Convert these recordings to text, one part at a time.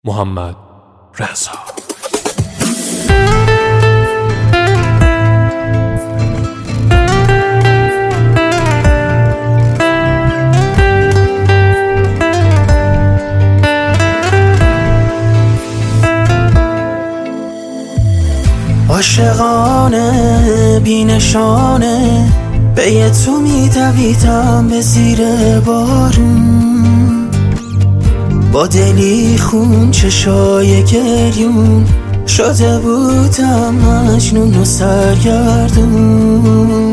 محمد رضا. عاشقانه بی نشانه به تو میدویدم به زیر بارون، با دلی خون چشای گریون شده بودم مجنون و سرگردون.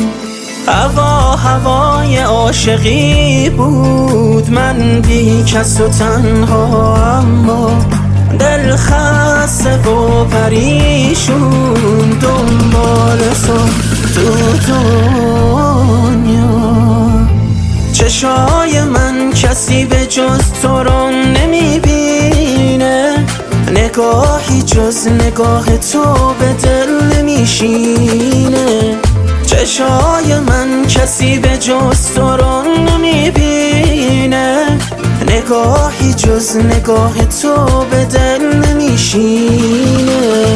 هوای عاشقی بود، من بی کس و تنها، اما دل خسته و پریشون دنبال تو دنیا. چشای من کسی به جز تو رو نمیبینه، نگاهی جز نگاه تو به دل نمیشینه. چشای من کسی به جز تو رو نمیبینه، نگاهی جز نگاه تو به دل نمیشینه.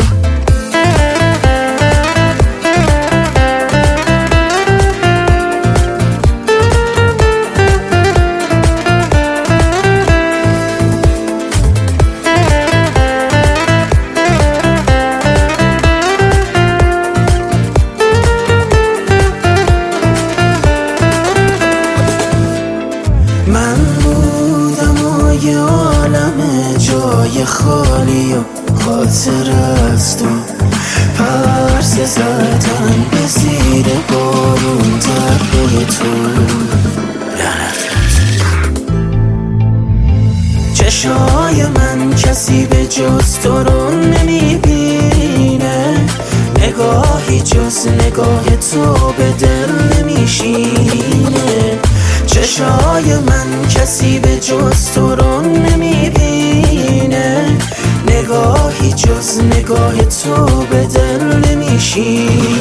من بودم و یه عالم جای خالی و خاطر از تو، پرس زدن به زیر بارون در پی تو. چشای من کسی به جز تو رو نمیبینه، نگاهی جز نگاه تو به دل نمیشینه. چشای من کسی به جز تو رو نمیبینه، نگاهی جز نگاه تو به دل نمیشینه.